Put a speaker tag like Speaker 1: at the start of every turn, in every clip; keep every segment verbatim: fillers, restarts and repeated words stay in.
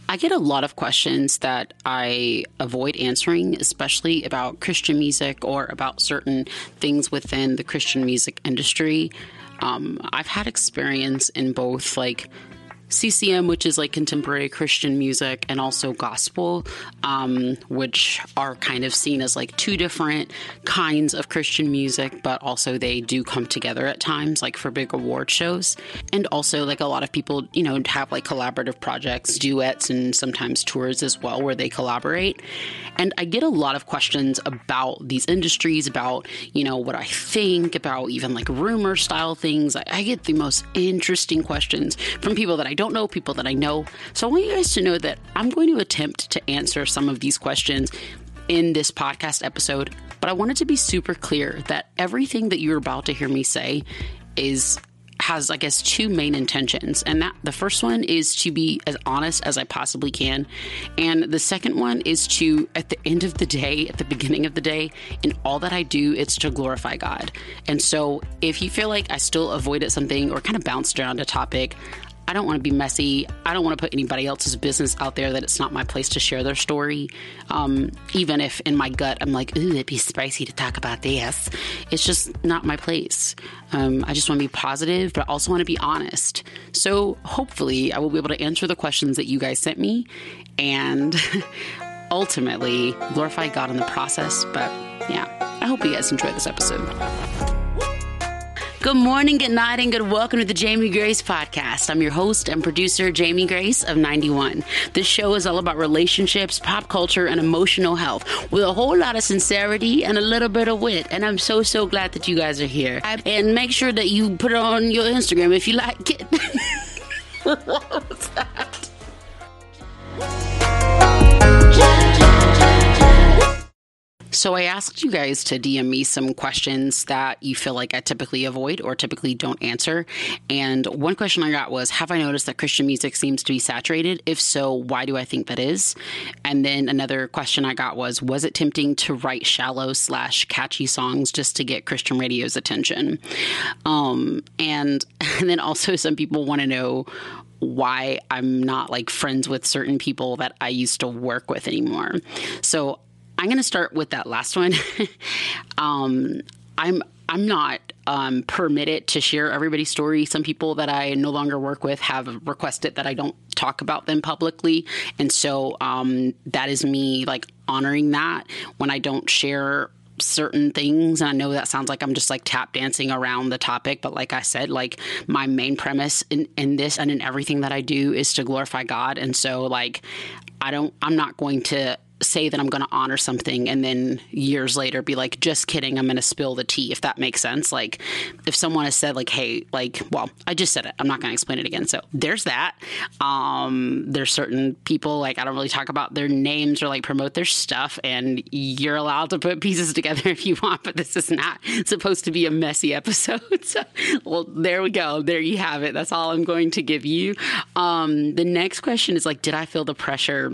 Speaker 1: I get a lot of questions that I avoid answering, especially about Christian music or about certain things within the Christian music industry. Um, I've had experience in both, like, C C M, which is like contemporary Christian music, and also gospel, um, which are kind of seen as like two different kinds of Christian music, but also they do come together at times, like for big award shows. And also, like, a lot of people, you know, have like collaborative projects, duets, and sometimes tours as well, where they collaborate. And I get a lot of questions about these industries, about, you know, what I think, about even like rumor style things. I, I get the most interesting questions from people that I don't know, people that I know. So I want you guys to know that I'm going to attempt to answer some of these questions in this podcast episode. But I wanted to be super clear that everything that you're about to hear me say is has, I guess, two main intentions. And that the first one is to be as honest as I possibly can. And the second one is to, at the end of the day, at the beginning of the day, in all that I do, it's to glorify God. And so if you feel like I still avoided something or kind of bounced around a topic, I don't want to be messy. I don't want to put anybody else's business out there that it's not my place to share their story. Um, even if in my gut, I'm like, ooh, it'd be spicy to talk about this. It's just not my place. Um, I just want to be positive, but I also want to be honest. So hopefully I will be able to answer the questions that you guys sent me and ultimately glorify God in the process. But yeah, I hope you guys enjoyed this episode. Good morning, good night, and good welcome to the Jamie Grace Podcast. I'm your host and producer, Jamie Grace of ninety-one. This show is all about relationships, pop culture, and emotional health with a whole lot of sincerity and a little bit of wit. And I'm so, so glad that you guys are here. And make sure that you put it on your Instagram if you like it. What was that? So I asked you guys to D M me some questions that you feel like I typically avoid or typically don't answer. And one question I got was, have I noticed that Christian music seems to be saturated? If so, why do I think that is? And then another question I got was, was it tempting to write shallow slash catchy songs just to get Christian radio's attention? Um, and, and then also some people want to know why I'm not like friends with certain people that I used to work with anymore. So I'm going to start with that last one. um, I'm I'm not um, permitted to share everybody's story. Some people that I no longer work with have requested that I don't talk about them publicly. And so um, that is me like honoring that when I don't share certain things. And I know that sounds like I'm just like tap dancing around the topic. But like I said, like my main premise in, in this and in everything that I do is to glorify God. And so like I don't I'm not going to say that I'm going to honor something and then years later be like, just kidding, I'm going to spill the tea, if that makes sense. Like if someone has said like, hey, like, well, I just said it, I'm not going to explain it again. So there's that. Um, there's certain people, like, I don't really talk about their names or like promote their stuff, and you're allowed to put pieces together if you want, but this is not supposed to be a messy episode. So, well, there we go. There you have it. That's all I'm going to give you. Um, the next question is like, did I feel the pressure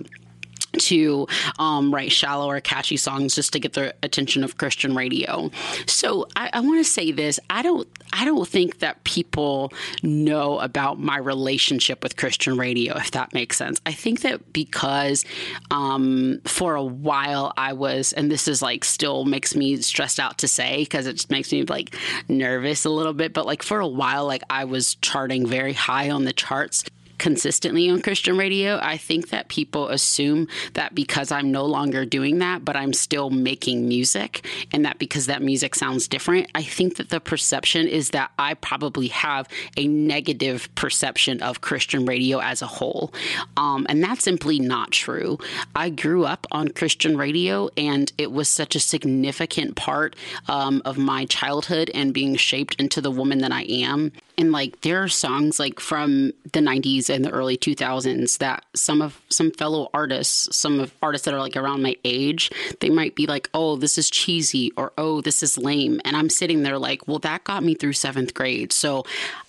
Speaker 1: to um, write shallow or catchy songs just to get the attention of Christian radio? So I, I want to say this. I don't I don't think that people know about my relationship with Christian radio, if that makes sense. I think that because um, for a while I was, and this is like still makes me stressed out to say because it just makes me like nervous a little bit, but like for a while, like I was charting very high on the charts consistently on Christian radio. I think that people assume that because I'm no longer doing that, but I'm still making music, and that because that music sounds different, I think that the perception is that I probably have a negative perception of Christian radio as a whole. Um, and that's simply not true. I grew up on Christian radio, and it was such a significant part um, of my childhood and being shaped into the woman that I am. And like there are songs like from the nineties and the early two thousands that some of some fellow artists, some of artists that are like around my age, they might be like, oh, this is cheesy, or oh, this is lame. And I'm sitting there like, well, that got me through seventh grade. So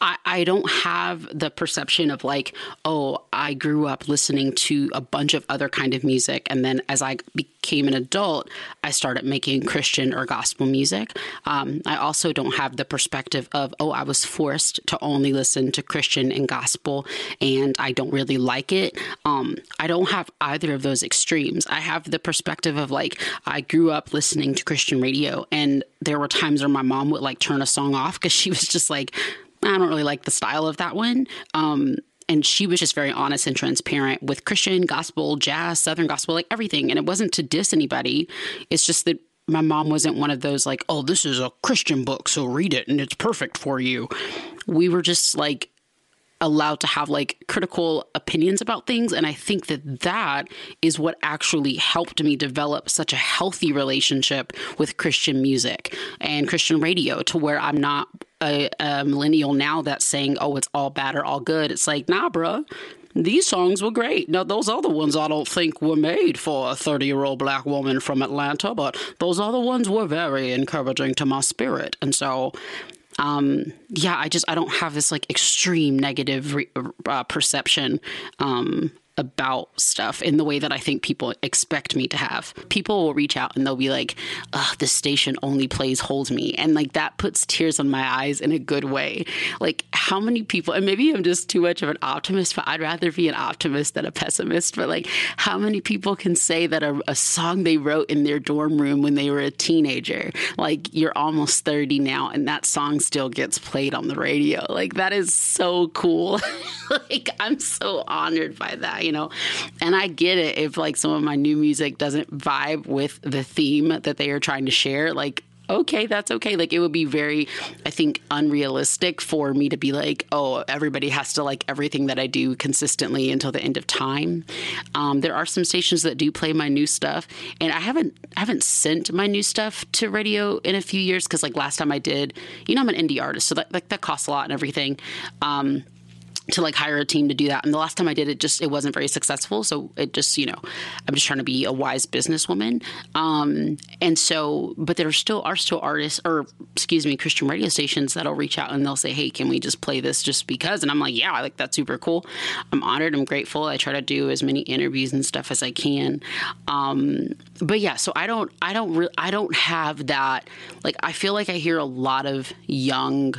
Speaker 1: I, I don't have the perception of like, oh, I grew up listening to a bunch of other kind of music. And then as I became an adult, I started making Christian or gospel music. Um, I also don't have the perspective of, oh, I was forced to only listen to Christian and gospel and I don't really like it. Um, I don't have either of those extremes. I have the perspective of like, I grew up listening to Christian radio and there were times where my mom would like turn a song off because she was just like, I don't really like the style of that one. Um, and she was just very honest and transparent with Christian, gospel, jazz, Southern gospel, like everything. And it wasn't to diss anybody. It's just that my mom wasn't one of those like, oh, this is a Christian book, so read it and it's perfect for you. We were just like allowed to have like critical opinions about things. And I think that that is what actually helped me develop such a healthy relationship with Christian music and Christian radio, to where I'm not a, a millennial now that's saying, oh, it's all bad or all good. It's like, nah, bruh. These songs were great. Now, those other ones I don't think were made for a thirty-year-old black woman from Atlanta, but those other ones were very encouraging to my spirit. And so, um, yeah, I just, I don't have this like extreme negative re- uh, perception um, about stuff in the way that I think people expect me to have. People will reach out and they'll be like, ugh, this station only plays Hold Me. And like that puts tears on my eyes in a good way. Like how many people, and maybe I'm just too much of an optimist, but I'd rather be an optimist than a pessimist. But like how many people can say that a, a song they wrote in their dorm room when they were a teenager, like you're almost thirty now and that song still gets played on the radio. Like that is so cool. Like I'm so honored by that. You know, and I get it if like some of my new music doesn't vibe with the theme that they are trying to share. Like, okay, that's okay. Like it would be very, I think, unrealistic for me to be like, oh, everybody has to like everything that I do consistently until the end of time. Um, there are some stations that do play my new stuff, and I haven't I haven't sent my new stuff to radio in a few years because like last time I did, you know, I'm an indie artist, so that like that costs a lot and everything. Um, to like hire a team to do that. And the last time I did it, just, it wasn't very successful. So it just, you know, I'm just trying to be a wise businesswoman. Um, and so, but there still are still artists or excuse me, Christian radio stations that'll reach out and they'll say, hey, can we just play this just because? And I'm like, yeah, like that's super cool. I'm honored. I'm grateful. I try to do as many interviews and stuff as I can. Um, but yeah, so I don't, I don't really, I don't have that. Like, I feel like I hear a lot of young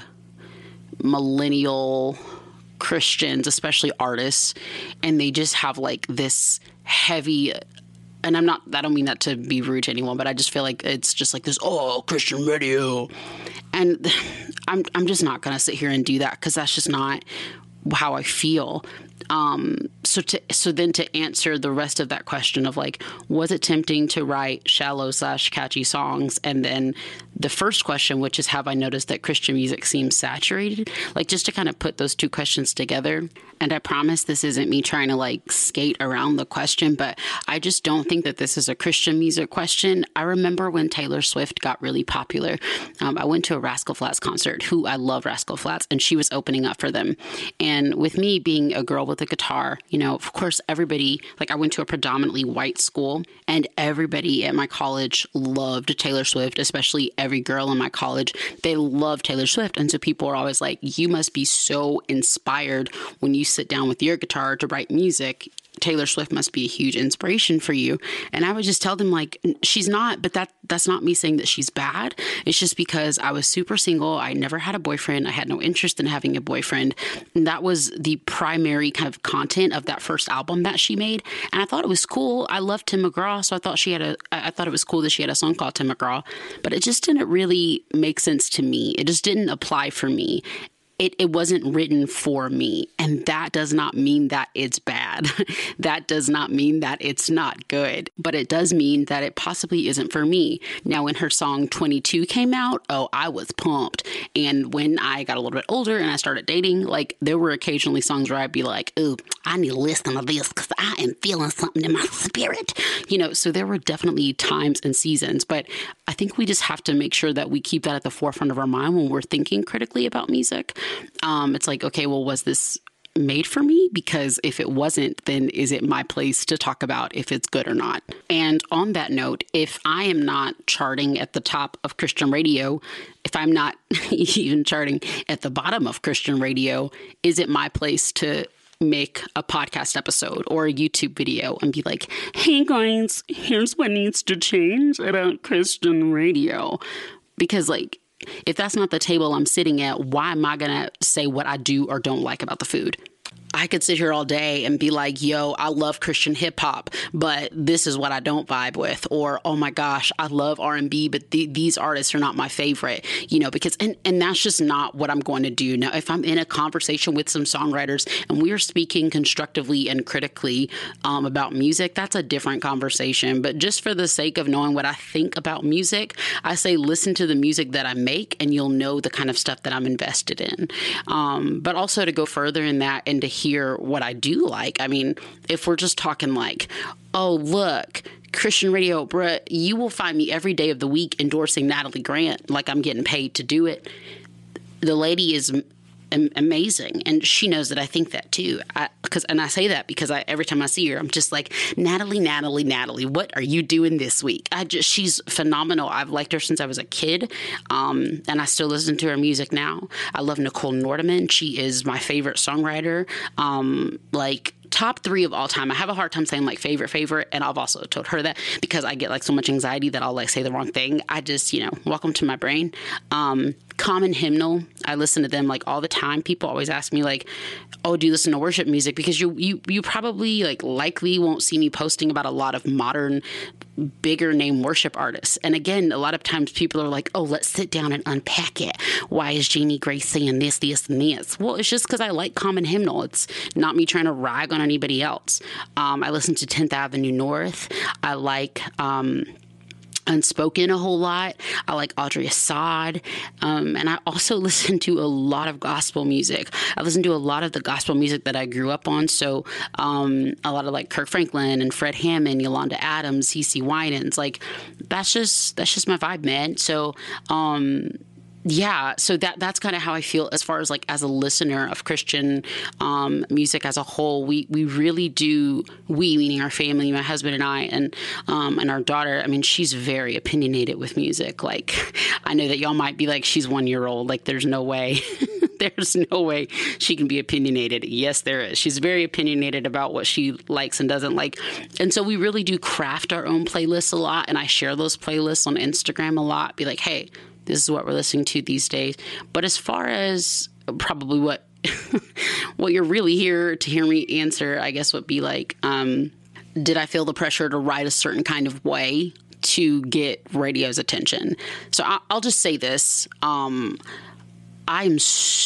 Speaker 1: millennial Christians, especially artists, and they just have like this heavy, and I'm not, I don't mean that to be rude to anyone, but I just feel like it's just like this, oh, Christian radio. And I'm, I'm just not going to sit here and do that because that's just not how I feel. Um, so to, so then to answer the rest of that question of like, was it tempting to write shallow slash catchy songs? And then the first question, which is, have I noticed that Christian music seems saturated? Like just to kind of put those two questions together. And I promise this isn't me trying to like skate around the question, but I just don't think that this is a Christian music question. I remember when Taylor Swift got really popular. Um, I went to a Rascal Flatts concert, who I love Rascal Flatts, and she was opening up for them. And with me being a girl with a guitar, you know, of course, everybody, like I went to a predominantly white school and everybody at my college loved Taylor Swift, especially every girl in my college. They love Taylor Swift. And so people are always like, you must be so inspired when you sit down with your guitar to write music. Taylor Swift must be a huge inspiration for you. And I would just tell them like, she's not, but that that's not me saying that she's bad. It's just because I was super single. I never had a boyfriend. I had no interest in having a boyfriend. And that was the primary kind of content of that first album that she made. And I thought it was cool. I loved Tim McGraw. So I thought she had a, I thought it was cool that she had a song called Tim McGraw, but it just didn't really make sense to me. It just didn't apply for me. It, it wasn't written for me. And that does not mean that it's bad. That does not mean that it's not good. But it does mean that it possibly isn't for me. Now, when her song twenty-two came out, oh, I was pumped. And when I got a little bit older and I started dating, like there were occasionally songs where I'd be like, oh, I need to listen to this because I am feeling something in my spirit. You know, so there were definitely times and seasons. But I think we just have to make sure that we keep that at the forefront of our mind when we're thinking critically about music. Um, it's like, okay, well, was this made for me? Because if it wasn't, then is it my place to talk about if it's good or not? And on that note, if I am not charting at the top of Christian radio, if I'm not even charting at the bottom of Christian radio, is it my place to make a podcast episode or a YouTube video and be like, hey guys, here's what needs to change about Christian radio? Because like, if that's not the table I'm sitting at, why am I going to say what I do or don't like about the food? I could sit here all day and be like, yo, I love Christian hip hop, but this is what I don't vibe with. Or, oh my gosh, I love R and B, but th- these artists are not my favorite, you know, because, and, and that's just not what I'm going to do. Now, if I'm in a conversation with some songwriters and we are speaking constructively and critically um, about music, that's a different conversation. But just for the sake of knowing what I think about music, I say listen to the music that I make and you'll know the kind of stuff that I'm invested in. Um, but also to go further in that and to hear what I do like. I mean, if we're just talking like, oh, look, Christian radio, bruh, you will find me every day of the week endorsing Natalie Grant like I'm getting paid to do it. The lady is am- amazing, and she knows that I think that too. I, cause, and I say that because I, every time I see her, I'm just like, Natalie, Natalie, Natalie, what are you doing this week? I just, she's phenomenal. I've liked her since I was a kid, um, and I still listen to her music now. I love Nicole Nordeman. She is my favorite songwriter. Um, like, top three of all time. I have a hard time saying like favorite, favorite. And I've also told her that because I get like so much anxiety that I'll like say the wrong thing. I just, you know, welcome to my brain. Um, Common Hymnal. I listen to them like all the time. People always ask me like, oh, do you listen to worship music? Because you, you, you probably like likely won't see me posting about a lot of modern, bigger name worship artists. And again, a lot of times people are like, oh, let's sit down and unpack it. Why is Jamie Grace saying this, this, and this? Well, it's just because I like Common Hymnal. It's not me trying to rag on anybody else. Um, I listen to tenth Avenue North. I like um, Unspoken a whole lot. I like Audrey Assad. Um, and I also listen to a lot of gospel music. I listen to a lot of the gospel music that I grew up on. So um, a lot of like Kirk Franklin and Fred Hammond, Yolanda Adams, C C Winans. Like that's just, that's just my vibe, man. So, um, yeah, so that that's kind of how I feel as far as like as a listener of Christian um, music as a whole. We we really do, we meaning our family, my husband and I, and um, and our daughter. I mean, she's very opinionated with music. Like, I know that y'all might be like, she's one year old. Like, there's no way. There's no way she can be opinionated. Yes, there is. She's very opinionated about what she likes and doesn't like. And so we really do craft our own playlists a lot. And I share those playlists on Instagram a lot. Be like, hey, this is what we're listening to these days. But as far as probably what what you're really here to hear me answer, I guess would be like, um, did I feel the pressure to write a certain kind of way to get radio's attention? So I, I'll just say this. Um, I'm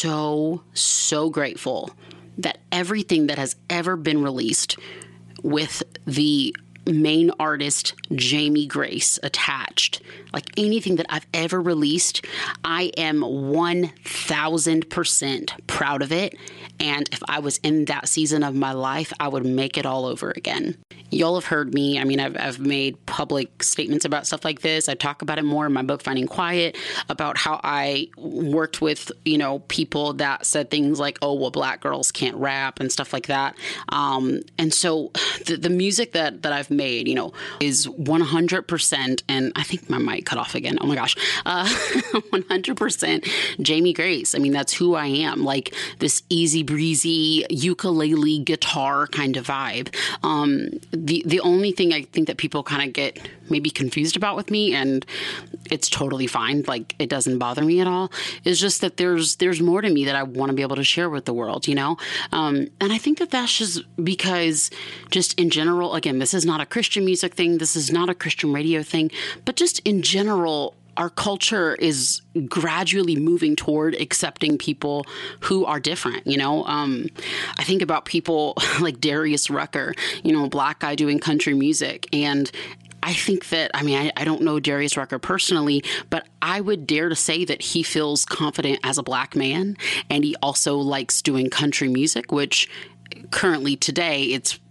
Speaker 1: so, so grateful that everything that has ever been released with the main artist Jamie Grace attached, like anything that I've ever released, I am one thousand percent proud of it. And if I was in that season of my life, I would make it all over again. Y'all have heard me. I mean, I've, I've made public statements about stuff like this. I talk about it more in my book, Finding Quiet, about how I worked with, you know, people that said things like, oh, well, black girls can't rap and stuff like that. Um, and so the, the music that, that I've made, you know, is one hundred percent, and I think my mic cut off again. Oh my gosh. Uh, one hundred percent Jamie Grace. I mean, that's who I am. Like this easy breezy ukulele guitar kind of vibe. Um, the, the only thing I think that people kind of get maybe confused about with me, and it's totally fine, like it doesn't bother me at all, is just that there's, there's more to me that I want to be able to share with the world, you know? Um, and I think that that's just because just in general, again, this is not a Christian music thing. This is not a Christian radio thing, but just in general, our culture is gradually moving toward accepting people who are different. You know, um, I think about people like Darius Rucker, you know, a black guy doing country music. And I think that, I mean, I, I don't know Darius Rucker personally, but I would dare to say that he feels confident as a black man. And he also likes doing country music, which currently today it's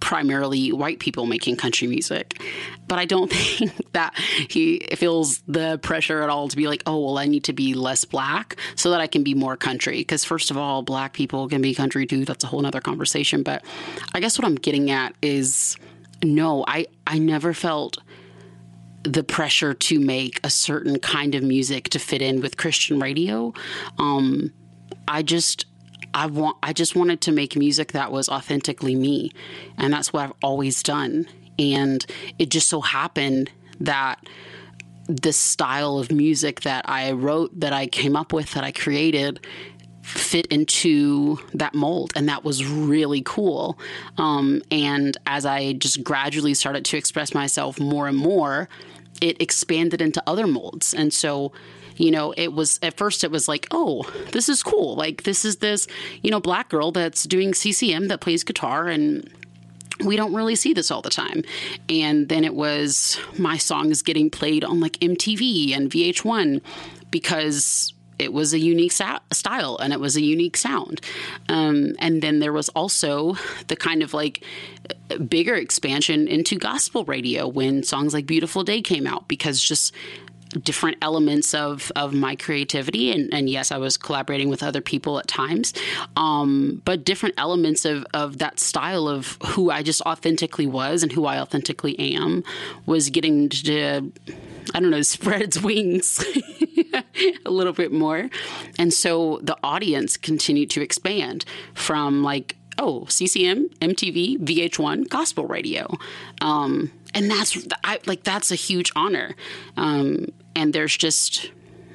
Speaker 1: primarily white people making country music. But I don't think that he feels the pressure at all to be like, oh, well, I need to be less black so that I can be more country. Because first of all, black people can be country too. That's a whole nother conversation. But I guess what I'm getting at is, no, I, I never felt the pressure to make a certain kind of music to fit in with Christian radio. Um, I just... I want, I just wanted to make music that was authentically me. And that's what I've always done. And it just so happened that the style of music that I wrote, that I came up with, that I created, fit into that mold. And that was really cool. Um, and as I just gradually started to express myself more and more, it expanded into other molds. And so, you know, it was, at first it was like, oh, this is cool. Like, this is this, you know, black girl that's doing C C M that plays guitar, and we don't really see this all the time. And then it was my songs getting played on like M T V and V H one because it was a unique sa- style and it was a unique sound. Um, and then there was also the kind of like bigger expansion into gospel radio when songs like Beautiful Day came out, because just different elements of, of my creativity. And, and yes, I was collaborating with other people at times. Um, but different elements of, of that style of who I just authentically was and who I authentically am was getting to, I don't know, spread its wings a little bit more. And so the audience continued to expand from like, oh, C C M, M T V, V H one, gospel radio. Um, and that's I, like, that's a huge honor. Um, and there's just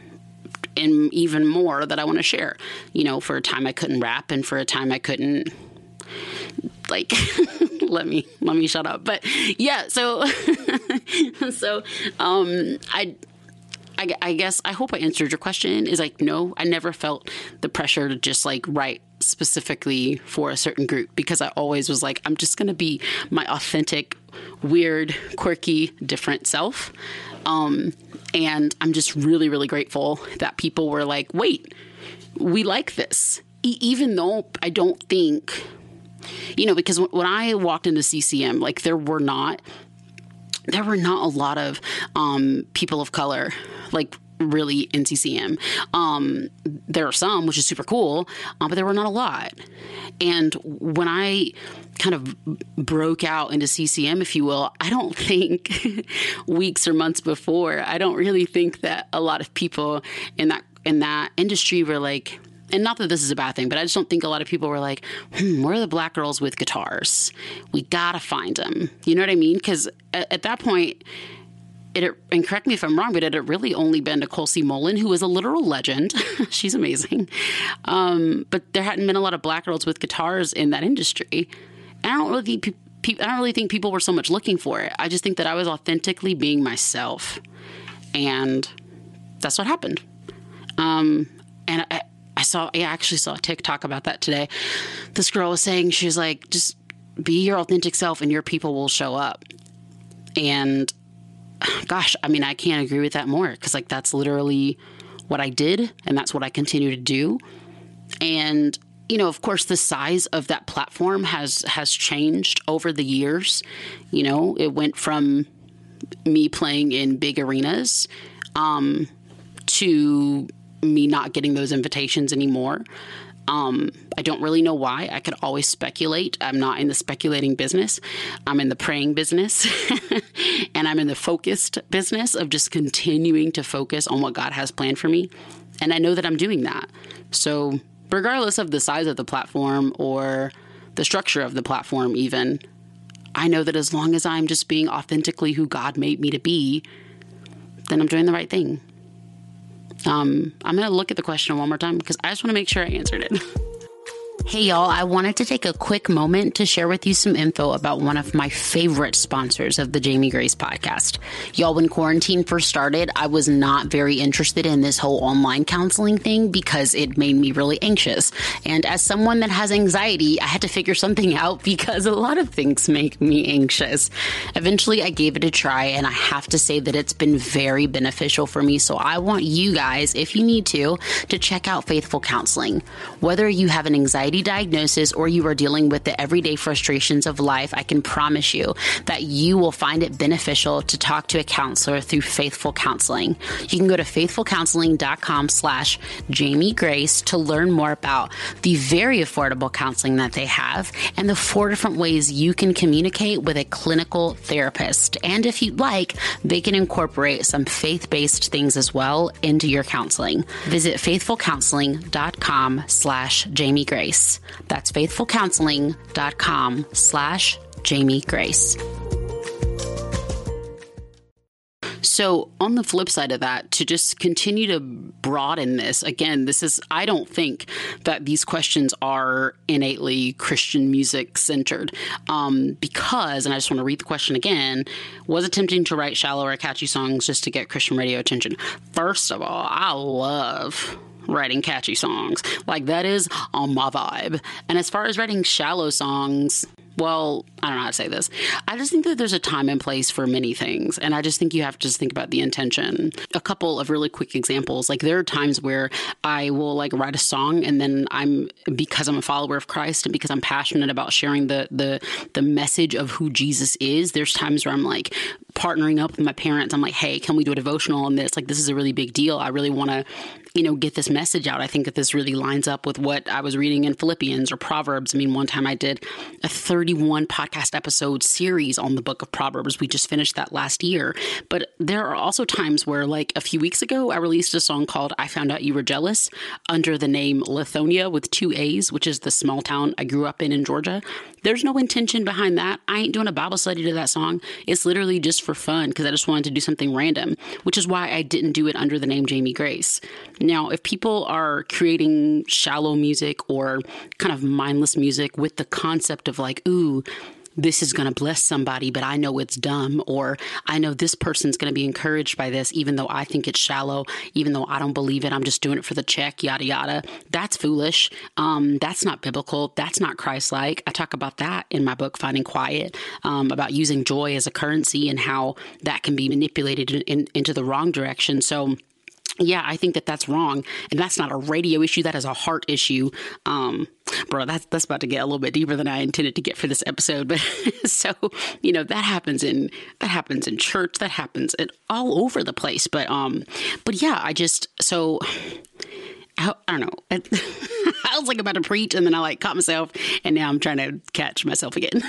Speaker 1: and even more that I want to share. You know, for a time I couldn't rap, and for a time I couldn't like let me let me shut up. But yeah, so so um, I. I, I guess I hope I answered your question. Is like, no, I never felt the pressure to just like write specifically for a certain group, because I always was like, I'm just going to be my authentic, weird, quirky, different self. Um, and I'm just really, really grateful that people were like, wait, we like this. E- even though I don't think, you know, because w- when I walked into C C M, like there were not There were not a lot of um, people of color, like really in C C M. Um, there are some, which is super cool, uh, but there were not a lot. And when I kind of broke out into C C M, if you will, I don't think weeks or months before, I don't really think that a lot of people in that in that industry were like, and not that this is a bad thing, but I just don't think a lot of people were like, hmm, where are the black girls with guitars? We gotta find them. You know what I mean? Because at, at that point, it, and correct me if I'm wrong, but it had really only been Nicole C. Mullen, who is a literal legend. She's amazing. Um, but there hadn't been a lot of black girls with guitars in that industry. And I don't really think, pe- I don't really think people were so much looking for it. I just think that I was authentically being myself. And that's what happened. Um, and I, I saw, I actually saw a TikTok about that today. This girl was saying, she was like, just be your authentic self and your people will show up. And gosh, I mean, I can't agree with that more, because like, that's literally what I did. And that's what I continue to do. And, you know, of course, the size of that platform has, has changed over the years. You know, it went from me playing in big arenas, um, to me not getting those invitations anymore. Um, I don't really know why. I could always speculate. I'm not in the speculating business. I'm in the praying business and I'm in the focused business of just continuing to focus on what God has planned for me. And I know that I'm doing that. So regardless of the size of the platform or the structure of the platform, even, I know that as long as I'm just being authentically who God made me to be, then I'm doing the right thing. Um, I'm going to look at the question one more time because I just want to make sure I answered it. Hey, y'all, I wanted to take a quick moment to share with you some info about one of my favorite sponsors of the Jamie Grace podcast. Y'all, when quarantine first started, I was not very interested in this whole online counseling thing because it made me really anxious. And as someone that has anxiety, I had to figure something out because a lot of things make me anxious. Eventually, I gave it a try, and I have to say that it's been very beneficial for me. So I want you guys, if you need to, to check out Faithful Counseling. Whether you have an anxiety anxiety diagnosis or you are dealing with the everyday frustrations of life, I can promise you that you will find it beneficial to talk to a counselor through Faithful Counseling. You can go to faithfulcounseling.com slash Jamie Grace to learn more about the very affordable counseling that they have and the four different ways you can communicate with a clinical therapist. And if you'd like, they can incorporate some faith-based things as well into your counseling. Visit faithfulcounseling.com slash Jamie Grace. That's faithfulcounseling.com slash Jamie Grace. So on the flip side of that, to just continue to broaden this, again, this is, I don't think that these questions are innately Christian music centered um, because, and I just want to read the question again, was attempting to write shallow or catchy songs just to get Christian radio attention. First of all, I love writing catchy songs. Like, that is on my vibe. And as far as writing shallow songs, well, I don't know how to say this. I just think that there's a time and place for many things. And I just think you have to just think about the intention. A couple of really quick examples. Like, there are times where I will like write a song and then I'm, because I'm a follower of Christ and because I'm passionate about sharing the, the, the message of who Jesus is, there's times where I'm like partnering up with my parents. I'm like, hey, can we do a devotional on this? Like, this is a really big deal. I really want to, you know, get this message out. I think that this really lines up with what I was reading in Philippians or Proverbs. I mean, one time I did a thirty-one podcast episode series on the book of Proverbs. We just finished that last year. But there are also times where, like a few weeks ago, I released a song called I Found Out You Were Jealous under the name Lithonia with two A's, which is the small town I grew up in in Georgia. There's no intention behind that. I ain't doing a Bible study to that song. It's literally just for fun because I just wanted to do something random, which is why I didn't do it under the name Jamie Grace. Now, if people are creating shallow music or kind of mindless music with the concept of like, ooh, this is going to bless somebody, but I know it's dumb, or I know this person's going to be encouraged by this, even though I think it's shallow, even though I don't believe it, I'm just doing it for the check, yada, yada. That's foolish. Um, that's not biblical. That's not Christ-like. I talk about that in my book, Finding Quiet, um, about using joy as a currency and how that can be manipulated in, in, into the wrong direction. So yeah, I think that that's wrong. And that's not a radio issue. That is a heart issue. Um, bro, that's, that's about to get a little bit deeper than I intended to get for this episode. But so, you know, that happens in, that happens in church. That happens in all over the place. But, um, but yeah, I just, so I, I don't know. I was like about to preach and then I like caught myself and now I'm trying to catch myself again.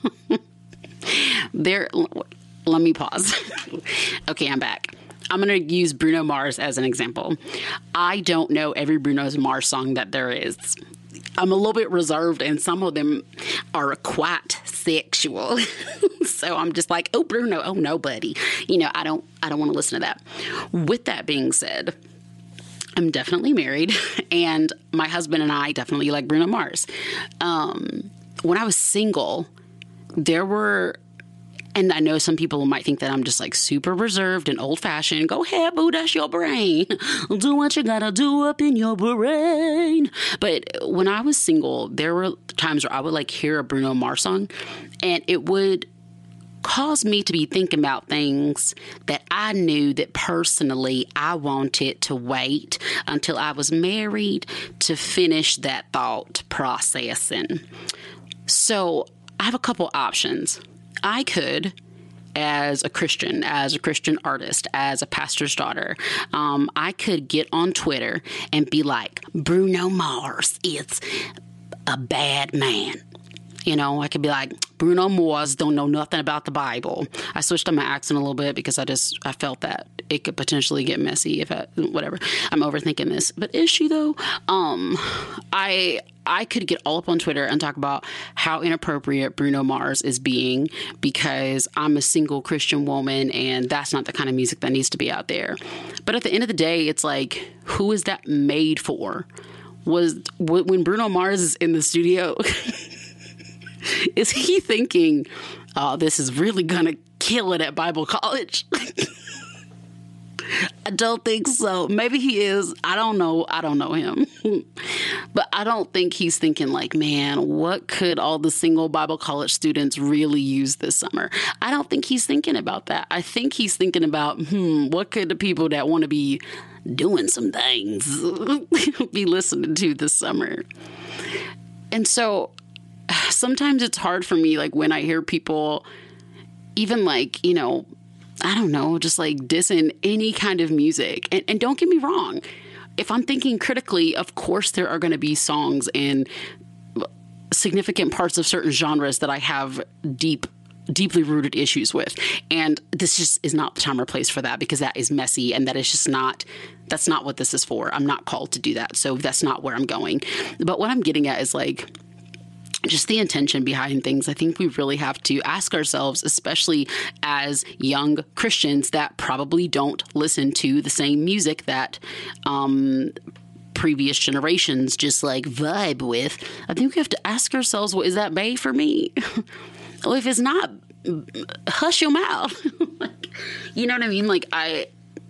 Speaker 1: there, let me pause. Okay, I'm back. I'm going to use Bruno Mars as an example. I don't know every Bruno Mars song that there is. I'm a little bit reserved and some of them are quite sexual. So I'm just like, oh, Bruno, oh no, buddy. You know, I don't, I don't want to listen to that. With that being said, I'm definitely married and my husband and I definitely like Bruno Mars. Um, when I was single, there were, and I know some people might think that I'm just like super reserved and old fashioned. Go ahead, boo, that's your brain. Do what you gotta do up in your brain. But when I was single, there were times where I would like hear a Bruno Mars song and it would cause me to be thinking about things that I knew that personally I wanted to wait until I was married to finish that thought processing. So I have a couple options. I could, as a Christian, as a Christian artist, as a pastor's daughter, um, I could get on Twitter and be like, Bruno Mars is a bad man. You know, I could be like, Bruno Mars don't know nothing about the Bible. I switched up my accent a little bit because I just, I felt that it could potentially get messy if I, whatever. I'm overthinking this. But is she though? Um, I, I could get all up on Twitter and talk about how inappropriate Bruno Mars is being because I'm a single Christian woman and that's not the kind of music that needs to be out there. But at the end of the day, it's like, who is that made for? Was when Bruno Mars is in the studio, is he thinking, oh, this is really going to kill it at Bible college? I don't think so. Maybe he is. I don't know. I don't know him. But I don't think he's thinking like, man, what could all the single Bible college students really use this summer? I don't think he's thinking about that. I think he's thinking about, hmm, what could the people that want to be doing some things, be listening to this summer. And so sometimes it's hard for me, like when I hear people even like, you know, I don't know, just like dissing any kind of music. And, and don't get me wrong. If I'm thinking critically, of course there are going to be songs and significant parts of certain genres that I have deep, deeply rooted issues with. And this just is not the time or place for that, because that is messy and that is just not, that's not what this is for. I'm not called to do that. So that's not where I'm going. But what I'm getting at is like, just the intention behind things. I think we really have to ask ourselves, especially as young Christians that probably don't listen to the same music that um, previous generations just like vibe with. I think we have to ask ourselves, well, is that bae for me? Well, if it's not, hush your mouth. Like, you know what I mean? Like I,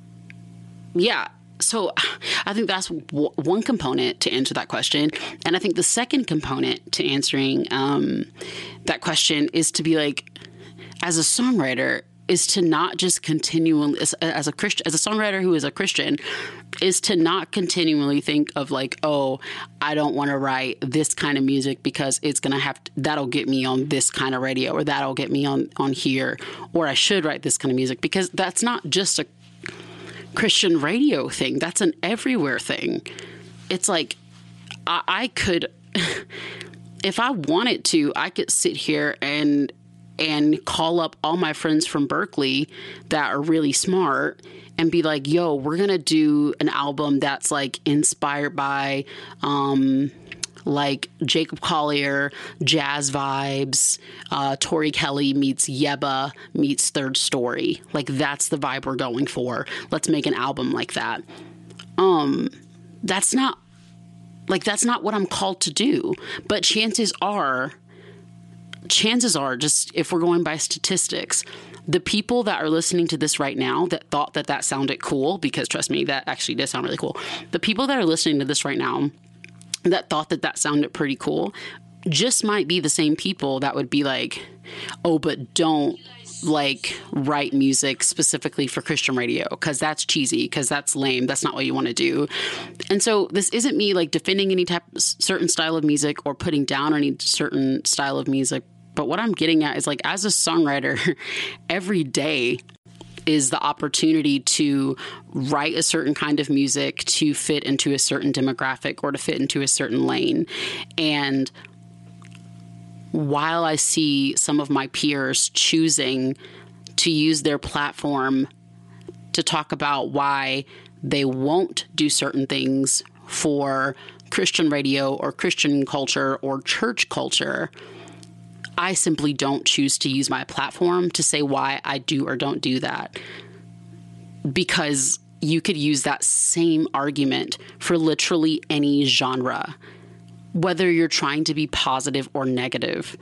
Speaker 1: yeah. So I think that's w- one component to answer that question. And I think the second component to answering um, that question is to be like, as a songwriter, is to not just continually, as, as a Christian, as a songwriter who is a Christian, is to not continually think of like, oh, I don't want to write this kind of music because it's going to have, to, that'll get me on this kind of radio, or that'll get me on, on here, or I should write this kind of music, because that's not just a Christian radio thing. That's an everywhere thing. It's like, I, I could, if I wanted to, I could sit here and, and call up all my friends from Berkeley that are really smart and be like, yo, we're going to do an album that's like inspired by, um, like Jacob Collier, jazz vibes, uh, Tori Kelly meets Yeba meets Third Story. Like that's the vibe we're going for. Let's make an album like that. Um, that's not like, that's not what I'm called to do, but chances are, chances are just if we're going by statistics, the people that are listening to this right now that thought that that sounded cool, because trust me, that actually does sound really cool. The people that are listening to this right now that thought that that sounded pretty cool just might be the same people that would be like, oh, but don't like write music specifically for Christian radio because that's cheesy, because that's lame. That's not what you want to do. And so this isn't me like defending any type of certain style of music or putting down any certain style of music. But what I'm getting at is like, as a songwriter, every day is the opportunity to write a certain kind of music to fit into a certain demographic or to fit into a certain lane. And while I see some of my peers choosing to use their platform to talk about why they won't do certain things for Christian radio or Christian culture or church culture, I simply don't choose to use my platform to say why I do or don't do that. Because you could use that same argument for literally any genre, whether you're trying to be positive or negative.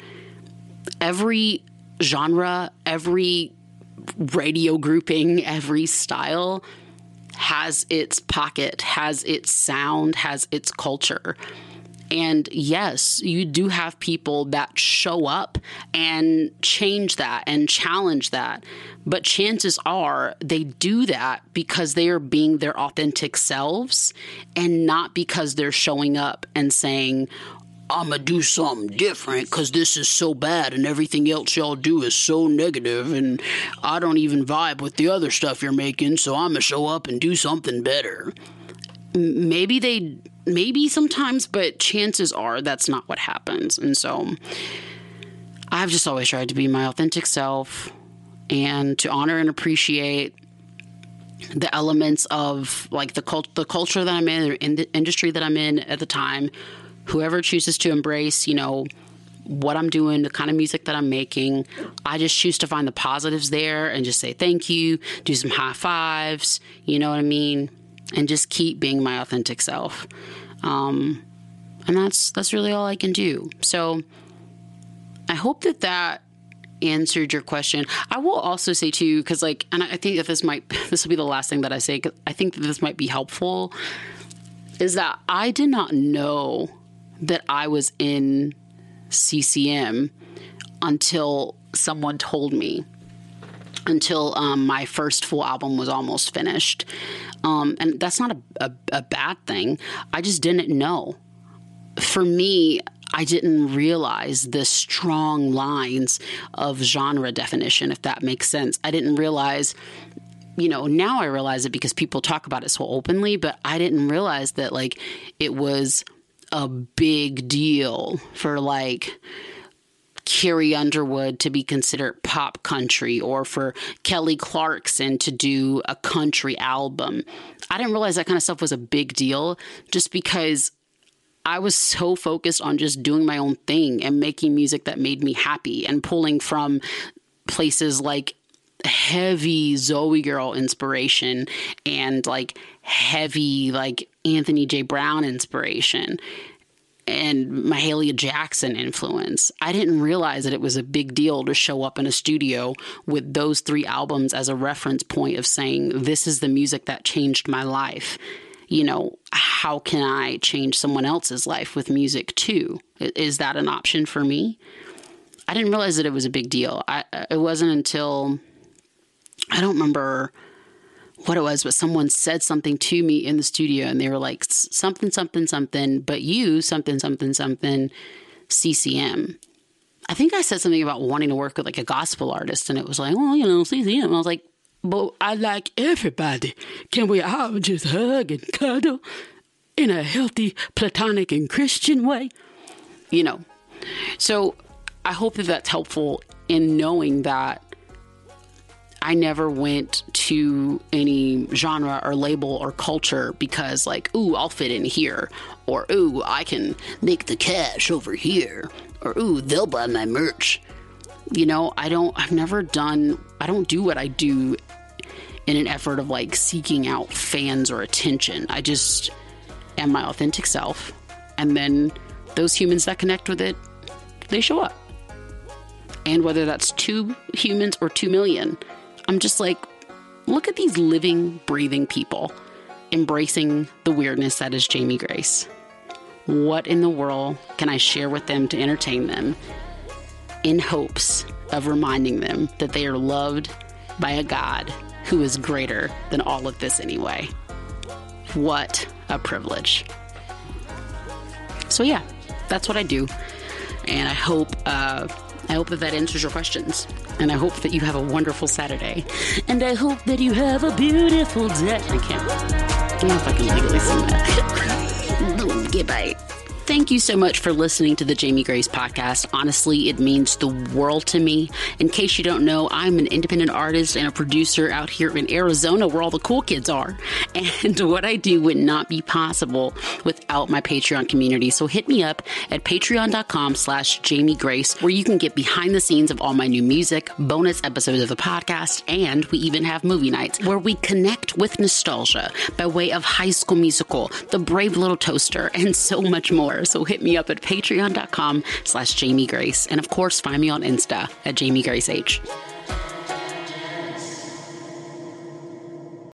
Speaker 1: Every genre, every radio grouping, every style has its pocket, has its sound, has its culture. And yes, you do have people that show up and change that and challenge that. But chances are they do that because they are being their authentic selves and not because they're showing up and saying, I'm going to do something different because this is so bad and everything else y'all do is so negative and I don't even vibe with the other stuff you're making, so I'm going to show up and do something better. Maybe they... Maybe sometimes, but chances are that's not what happens. And so I've just always tried to be my authentic self and to honor and appreciate the elements of like the cult, the culture that I'm in, or in the industry that I'm in at the time. Whoever chooses to embrace, you know, what I'm doing, the kind of music that I'm making, I just choose to find the positives there and just say thank you, do some high fives, you know what I mean? And just keep being my authentic self. Um, and that's, that's really all I can do. So I hope that that answered your question. I will also say too, cause like, and I think that this might, this will be the last thing that I say, cause I think that this might be helpful, is that I did not know that I was in C C M until someone told me. until um, my first full album was almost finished. Um, and that's not a, a, a bad thing. I just didn't know. For me, I didn't realize the strong lines of genre definition, if that makes sense. I didn't realize, you know, now I realize it because people talk about it so openly, but I didn't realize that, like, it was a big deal for, like, Carrie Underwood to be considered pop country, or for Kelly Clarkson to do a country album. I didn't realize that kind of stuff was a big deal, just because I was so focused on just doing my own thing and making music that made me happy, and pulling from places like heavy Zoe Girl inspiration and like heavy like Anthony J. Brown inspiration and Mahalia Jackson influence. I didn't realize that it was a big deal to show up in a studio with those three albums as a reference point of saying, this is the music that changed my life. You know, how can I change someone else's life with music too? Is that an option for me? I didn't realize that it was a big deal. I, it wasn't until, I don't remember what it was, but someone said something to me in the studio, and they were like, something, something, something, but you, something, something, something, C C M. I think I said something about wanting to work with like a gospel artist, and it was like, well, you know, C C M. And I was like, but I like everybody. Can we all just hug and cuddle in a healthy, platonic, and Christian way? You know, so I hope that that's helpful in knowing that I never went to any genre or label or culture because, like, ooh, I'll fit in here, or ooh, I can make the cash over here, or ooh, they'll buy my merch. You know, I don't, I've never done, I don't do what I do in an effort of like seeking out fans or attention. I just am my authentic self. And then those humans that connect with it, they show up. And whether that's two humans or two million, I'm just like, look at these living, breathing people embracing the weirdness that is Jamie Grace. What in the world can I share with them to entertain them, in hopes of reminding them that they are loved by a God who is greater than all of this anyway? What a privilege. So yeah, that's what I do. And I hope, uh, I hope that that answers your questions. And I hope that you have a wonderful Saturday. And I hope that you have a beautiful day. I can't, I don't know if I can legally sing that. Goodbye. Thank you so much for listening to the Jamie Grace podcast. Honestly, it means the world to me. In case you don't know, I'm an independent artist and a producer out here in Arizona, where all the cool kids are. And what I do would not be possible without my Patreon community. So hit me up at patreon.com slash Jamie Grace, where you can get behind the scenes of all my new music, bonus episodes of the podcast, and we even have movie nights where we connect with nostalgia by way of High School Musical, The Brave Little Toaster, and so much more. So hit me up at patreon.com slash Jamie Grace. And of course, find me on Insta at Jamie Grace H.